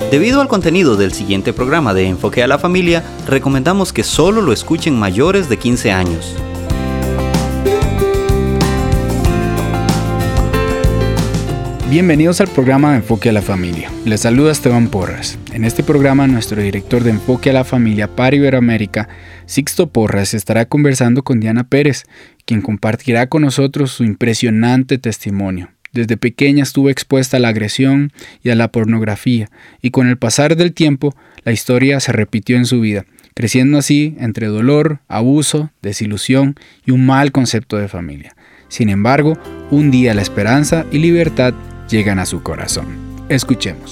Debido al contenido del siguiente programa de Enfoque a la Familia, recomendamos que solo lo escuchen mayores de 15 años. Bienvenidos al programa de Enfoque a la Familia. Les saluda Esteban Porras. En este programa, nuestro director de Enfoque a la Familia para Iberoamérica, Sixto Porras, estará conversando con Diana Pérez, quien compartirá con nosotros su impresionante testimonio. Desde pequeña estuvo expuesta a la agresión y a la pornografía, y con el pasar del tiempo, la historia se repitió en su vida, creciendo así entre dolor, abuso, desilusión y un mal concepto de familia. Sin embargo, un día la esperanza y libertad llegan a su corazón. Escuchemos.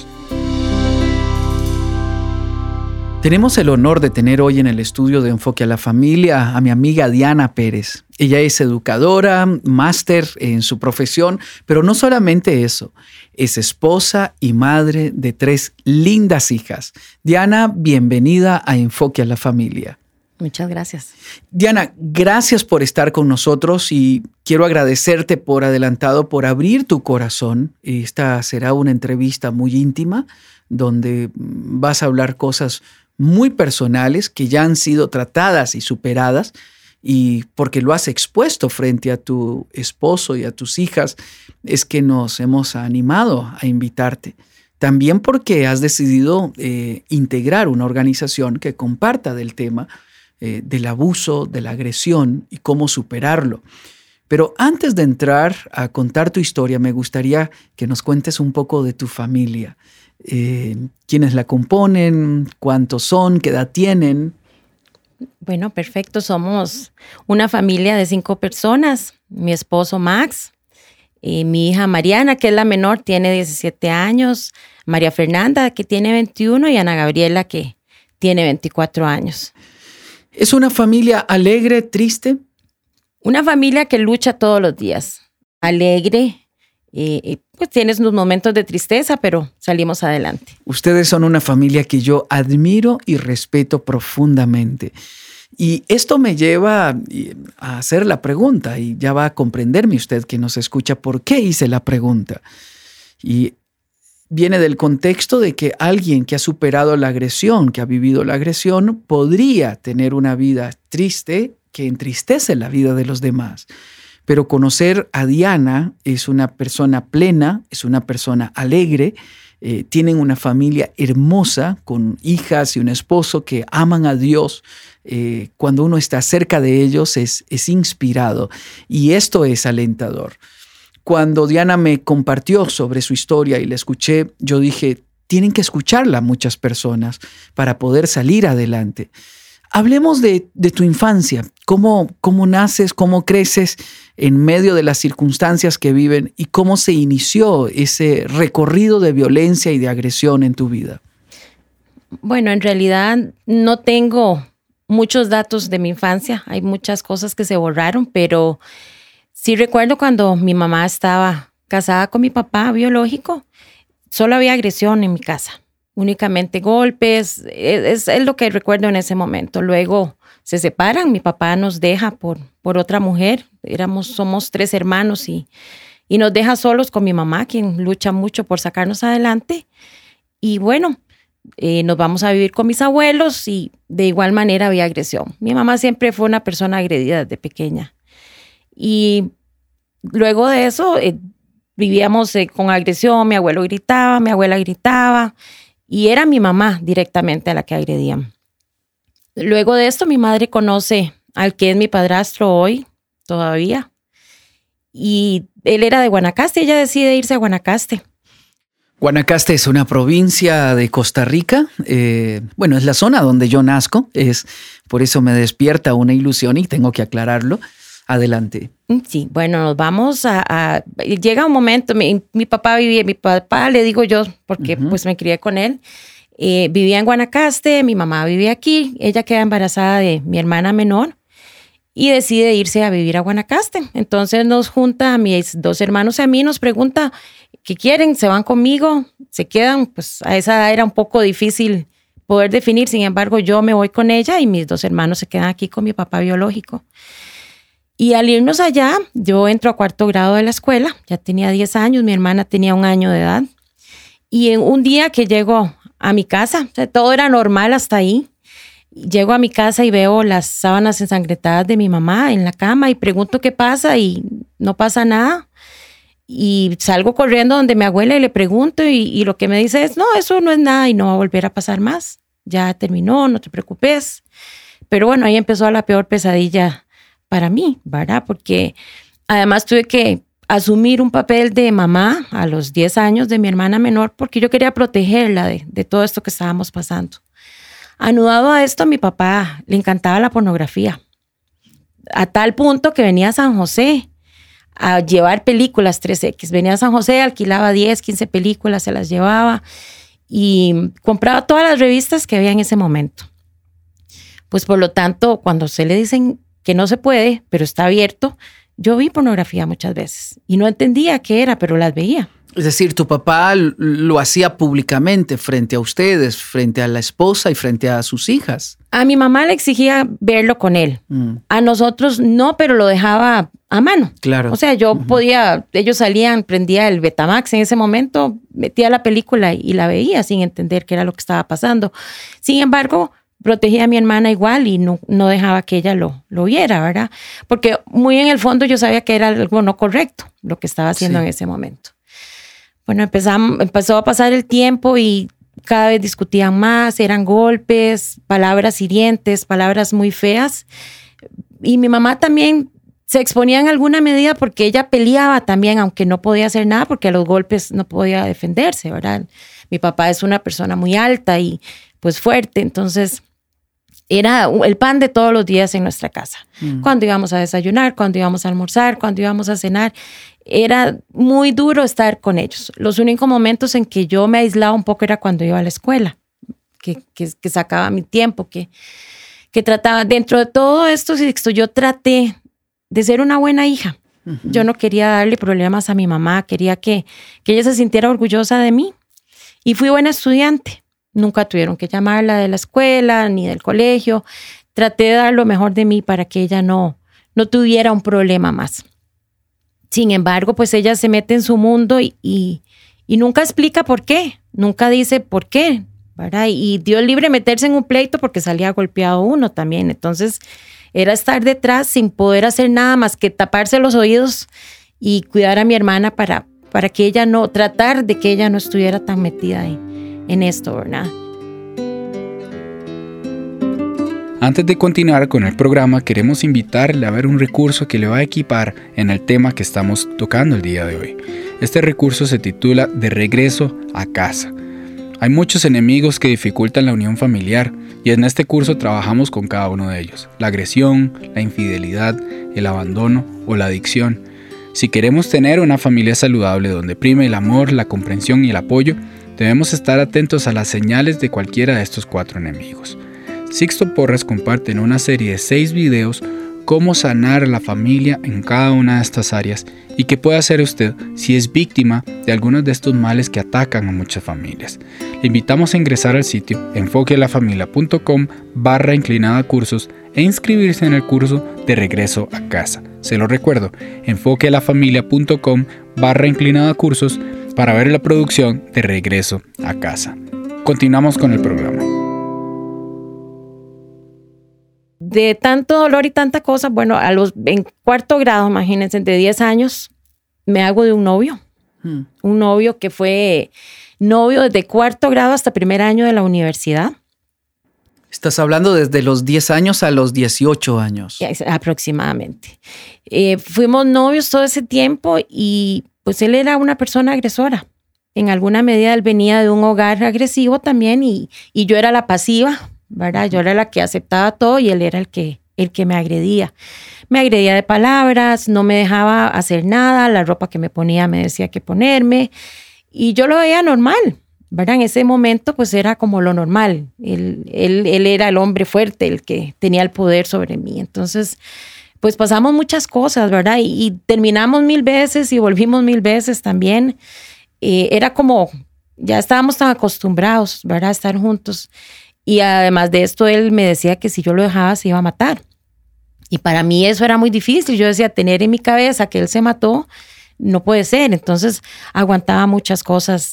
Tenemos el honor de tener hoy en el estudio de Enfoque a la Familia a mi amiga Diana Pérez. Ella es educadora, máster en su profesión, pero no solamente eso, es esposa y madre de 3 lindas hijas. Diana, bienvenida a Enfoque a la Familia. Muchas gracias. Diana, gracias por estar con nosotros y quiero agradecerte por adelantado por abrir tu corazón. Esta será una entrevista muy íntima donde vas a hablar cosas muy personales que ya han sido tratadas y superadas, y porque lo has expuesto frente a tu esposo y a tus hijas, es que nos hemos animado a invitarte. También porque has decidido integrar una organización que comparta del tema del abuso, de la agresión y cómo superarlo. Pero antes de entrar a contar tu historia, me gustaría que nos cuentes un poco de tu familia. ¿Quiénes la componen? ¿Cuántos son? ¿Qué edad tienen? Bueno, perfecto. Somos una familia de 5 personas. Mi esposo Max, mi hija Mariana, que es la menor, tiene 17 años, María Fernanda, que tiene 21, y Ana Gabriela, que tiene 24 años. ¿Es una familia alegre, triste? Una familia que lucha todos los días. Alegre, pues tienes unos momentos de tristeza, pero salimos adelante. Ustedes son una familia que yo admiro y respeto profundamente. Y esto me lleva a hacer la pregunta, y ya va a comprenderme usted que nos escucha por qué hice la pregunta. Y viene del contexto de que alguien que ha superado la agresión, que ha vivido la agresión, podría tener una vida triste que entristece la vida de los demás. Pero conocer a Diana, es una persona plena, es una persona alegre, tienen una familia hermosa con hijas y un esposo que aman a Dios. Cuando uno está cerca de ellos es inspirado, y esto es alentador. Cuando Diana me compartió sobre su historia y la escuché, yo dije, tienen que escucharla muchas personas para poder salir adelante. Hablemos de tu infancia. ¿Cómo naces, cómo creces en medio de las circunstancias que viven y cómo se inició ese recorrido de violencia y de agresión en tu vida? Bueno, en realidad no tengo muchos datos de mi infancia. Hay muchas cosas que se borraron, pero sí recuerdo cuando mi mamá estaba casada con mi papá biológico, solo había agresión en mi casa. Únicamente golpes, es lo que recuerdo en ese momento. Luego se separan, mi papá nos deja por otra mujer. Somos 3 hermanos y nos deja solos con mi mamá, quien lucha mucho por sacarnos adelante. Y bueno, nos vamos a vivir con mis abuelos y de igual manera había agresión. Mi mamá siempre fue una persona agredida desde pequeña. Y luego de eso vivíamos con agresión, mi abuelo gritaba, mi abuela gritaba. Y era mi mamá directamente a la que agredían. Luego de esto, mi madre conoce al que es mi padrastro hoy, todavía. Y él era de Guanacaste, ella decide irse a Guanacaste. Guanacaste es una provincia de Costa Rica. Es la zona donde yo nazco. Por eso me despierta una ilusión y tengo que aclararlo. Adelante. Sí, bueno, nos vamos llega un momento, mi papá le digo yo, porque pues me crié con él, vivía en Guanacaste, mi mamá vivía aquí, ella queda embarazada de mi hermana menor y decide irse a vivir a Guanacaste. Entonces nos junta a mis 2 hermanos y a mí, nos pregunta qué quieren, se van conmigo, se quedan. Pues a esa edad era un poco difícil poder definir, sin embargo yo me voy con ella y mis 2 hermanos se quedan aquí con mi papá biológico. Y al irnos allá, yo entro a 4º grado de la escuela, ya tenía 10 años, mi hermana tenía 1 año de edad. Y en un día que llego a mi casa. O sea, todo era normal hasta ahí. Llego a mi casa y veo las sábanas ensangrentadas de mi mamá en la cama y pregunto qué pasa y no pasa nada. Y salgo corriendo donde mi abuela y le pregunto y lo que me dice es, no, eso no es nada y no va a volver a pasar más. Ya terminó, no te preocupes. Pero bueno, ahí empezó la peor pesadilla para mí, ¿verdad? Porque además tuve que asumir un papel de mamá a los 10 años de mi hermana menor porque yo quería protegerla de todo esto que estábamos pasando. Anudado a esto, a mi papá le encantaba la pornografía, a tal punto que venía a San José a llevar películas 3X. Venía a San José, alquilaba 10, 15 películas, se las llevaba y compraba todas las revistas que había en ese momento. Pues por lo tanto, cuando se le dicen que no se puede, pero está abierto, yo vi pornografía muchas veces y no entendía qué era, pero las veía. Es decir, tu papá lo hacía públicamente frente a ustedes, frente a la esposa y frente a sus hijas. A mi mamá le exigía verlo con él. A nosotros no, pero lo dejaba a mano. Claro. O sea, yo podía, ellos salían, prendía el Betamax en ese momento, metía la película y la veía sin entender qué era lo que estaba pasando. Sin embargo, protegía a mi hermana igual y no dejaba que ella lo viera, ¿verdad? Porque muy en el fondo yo sabía que era algo no correcto lo que estaba haciendo en ese momento. Bueno, empezó a pasar el tiempo y cada vez discutían más, eran golpes, palabras hirientes, palabras muy feas. Y mi mamá también se exponía en alguna medida porque ella peleaba también, aunque no podía hacer nada porque a los golpes no podía defenderse, ¿verdad? Mi papá es una persona muy alta y pues fuerte, entonces era el pan de todos los días en nuestra casa. Cuando íbamos a desayunar, cuando íbamos a almorzar, cuando íbamos a cenar, era muy duro estar con ellos. Los únicos momentos en que yo me aislaba un poco era cuando iba a la escuela, que sacaba mi tiempo, que trataba, dentro de todo esto, yo traté de ser una buena hija. Yo no quería darle problemas a mi mamá, quería que ella se sintiera orgullosa de mí. Y fui buena estudiante. Nunca tuvieron que llamarla de la escuela ni del colegio. Traté de dar lo mejor de mí para que ella no tuviera un problema más. Sin embargo, pues ella se mete en su mundo y nunca explica por qué. Nunca dice por qué, ¿verdad? Y Dios libre meterse en un pleito porque salía golpeado uno también. Entonces, era estar detrás sin poder hacer nada más que taparse los oídos y cuidar a mi hermana para que ella tratar de que ella no estuviera tan metida en esto, ¿verdad? Antes de continuar con el programa, queremos invitarle a ver un recurso que le va a equipar en el tema que estamos tocando el día de hoy. Este recurso se titula De regreso a casa. Hay muchos enemigos que dificultan la unión familiar y en este curso trabajamos con cada uno de ellos. La agresión, la infidelidad, el abandono o la adicción. Si queremos tener una familia saludable donde prime el amor, la comprensión y el apoyo, debemos estar atentos a las señales de cualquiera de estos 4 enemigos. Sixto Porras comparte en una serie de 6 videos cómo sanar a la familia en cada una de estas áreas y qué puede hacer usted si es víctima de algunos de estos males que atacan a muchas familias. Le invitamos a ingresar al sitio enfoquealafamilia.com/cursos e inscribirse en el curso de regreso a casa. Se lo recuerdo, enfoquealafamilia.com/cursos para ver la producción de regreso a casa. Continuamos con el programa. De tanto dolor y tanta cosa, bueno, en 4º grado, imagínense, de 10 años, me hago de un novio. Un novio que fue novio desde 4º grado hasta 1er año de la universidad. Estás hablando desde los 10 años a los 18 años. Aproximadamente. Fuimos novios todo ese tiempo y pues él era una persona agresora. En alguna medida él venía de un hogar agresivo también y yo era la pasiva, ¿verdad? Yo era la que aceptaba todo y él era el que me agredía. Me agredía de palabras, no me dejaba hacer nada, la ropa que me ponía me decía qué ponerme y yo lo veía normal, ¿verdad? En ese momento pues era como lo normal. Él era el hombre fuerte, el que tenía el poder sobre mí. Entonces pues pasamos muchas cosas, ¿verdad? Y terminamos 1000 veces y volvimos 1000 veces también. Era como, ya estábamos tan acostumbrados, ¿verdad? A estar juntos. Y además de esto, él me decía que si yo lo dejaba se iba a matar. Y para mí eso era muy difícil. Yo decía, tener en mi cabeza que él se mató, no puede ser. Entonces aguantaba muchas cosas.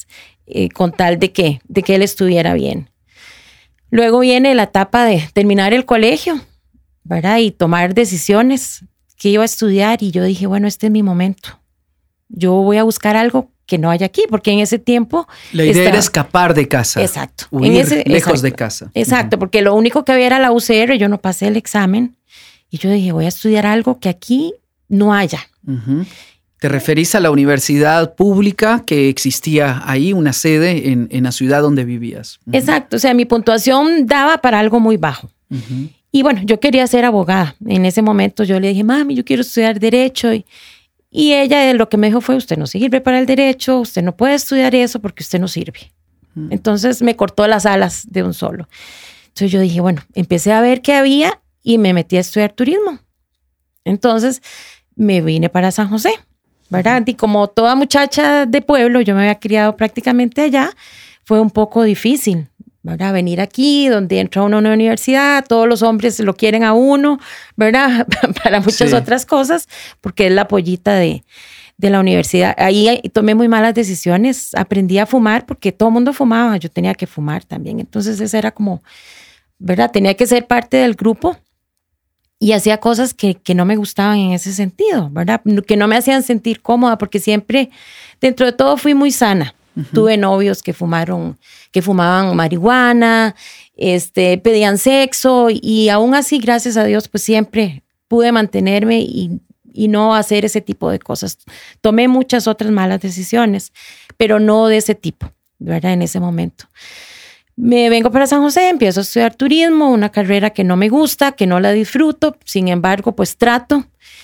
con tal de que él estuviera bien. Luego viene la etapa de terminar el colegio, ¿verdad? Y tomar decisiones que iba a estudiar, y yo dije, bueno, este es mi momento. Yo voy a buscar algo que no haya aquí, porque en ese tiempo... La idea era escapar de casa. Exacto. Huir lejos de casa. Exacto, porque lo único que había era la UCR, yo no pasé el examen, y yo dije, voy a estudiar algo que aquí no haya. ¿Te referís a la universidad pública que existía ahí, una sede en la ciudad donde vivías? Exacto, o sea, mi puntuación daba para algo muy bajo. Y bueno, yo quería ser abogada. En ese momento yo le dije, mami, yo quiero estudiar Derecho. Y ella lo que me dijo fue, usted no sirve para el Derecho, usted no puede estudiar eso porque usted no sirve. Entonces me cortó las alas de un solo. Entonces yo dije, bueno, empecé a ver qué había y me metí a estudiar turismo. Entonces me vine para San José, ¿verdad? Y como toda muchacha de pueblo, yo me había criado prácticamente allá, fue un poco difícil, ¿verdad? Venir aquí, donde entra uno a una universidad, todos los hombres lo quieren a uno, ¿verdad? Para muchas otras cosas, porque es la pollita de la universidad. Ahí tomé muy malas decisiones, aprendí a fumar porque todo el mundo fumaba, yo tenía que fumar también. Entonces esa era como, ¿verdad? Tenía que ser parte del grupo y hacía cosas que no me gustaban en ese sentido, ¿verdad? Que no me hacían sentir cómoda, porque siempre, dentro de todo, fui muy sana. Tuve novios que fumaban marihuana, pedían sexo, y aún así, gracias a Dios, pues siempre pude mantenerme y no hacer ese tipo de cosas. Tomé muchas otras malas decisiones, pero no de ese tipo, ¿verdad? En ese momento. Me vengo para San José, empiezo a estudiar turismo, una carrera que no me gusta, que no la disfruto, sin embargo, pues trato.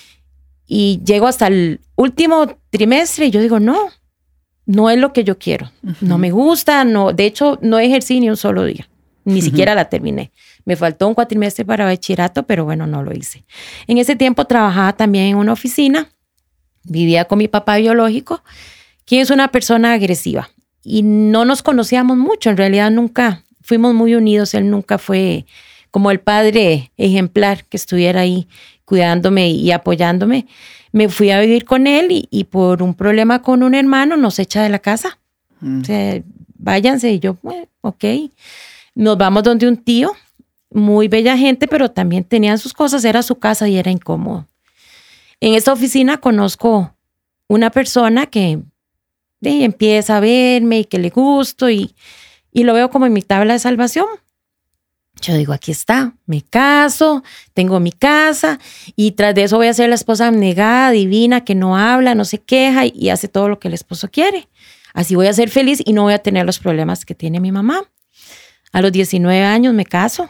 Y llego hasta el último trimestre y yo digo, no es lo que yo quiero. No me gusta, de hecho, no ejercí ni un solo día. Ni siquiera la terminé. Me faltó un cuatrimestre para bachillerato, pero bueno, no lo hice. En ese tiempo trabajaba también en una oficina. Vivía con mi papá biológico, quien es una persona agresiva. Y no nos conocíamos mucho. En realidad nunca fuimos muy unidos. Él nunca fue como el padre ejemplar que estuviera ahí cuidándome y apoyándome. Me fui a vivir con él y por un problema con un hermano nos echa de la casa. O sea, váyanse. Y yo, bueno, ok. Nos vamos donde un tío, muy bella gente, pero también tenían sus cosas. Era su casa y era incómodo. En esta oficina conozco una persona que empieza a verme y que le gusto y lo veo como en mi tabla de salvación. Yo digo, aquí está, me caso, tengo mi casa y tras de eso voy a ser la esposa abnegada, divina, que no habla, no se queja y hace todo lo que el esposo quiere. Así voy a ser feliz y no voy a tener los problemas que tiene mi mamá. A los 19 años me caso,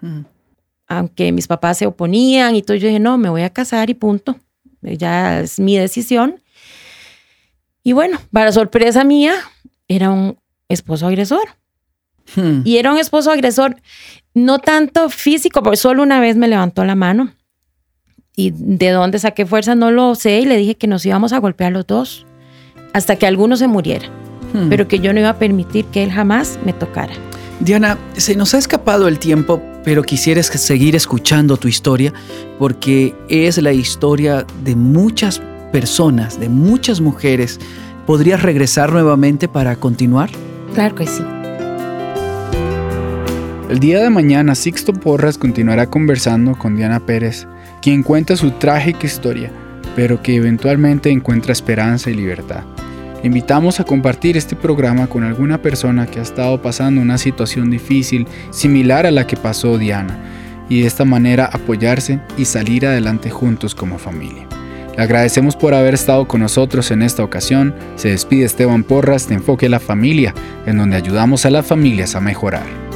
aunque mis papás se oponían y todo, yo dije, no, me voy a casar y punto. Ya es mi decisión. Y bueno, para sorpresa mía, era un esposo agresor. Y era un esposo agresor, no tanto físico, porque solo una vez me levantó la mano. Y de dónde saqué fuerza no lo sé. Y le dije que nos íbamos a golpear los dos hasta que alguno se muriera. Pero que yo no iba a permitir que él jamás me tocara. Diana, se nos ha escapado el tiempo, pero quisieras seguir escuchando tu historia porque es la historia de muchas personas, de muchas mujeres. ¿Podrías regresar nuevamente para continuar? Claro que sí. El día de mañana, Sixto Porras continuará conversando con Diana Pérez, quien cuenta su trágica historia, pero que eventualmente encuentra esperanza y libertad. Le invitamos a compartir este programa con alguna persona que ha estado pasando una situación difícil, similar a la que pasó Diana, y de esta manera apoyarse y salir adelante juntos como familia. Le agradecemos por haber estado con nosotros en esta ocasión. Se despide Esteban Porras de Enfoque a la Familia, en donde ayudamos a las familias a mejorar.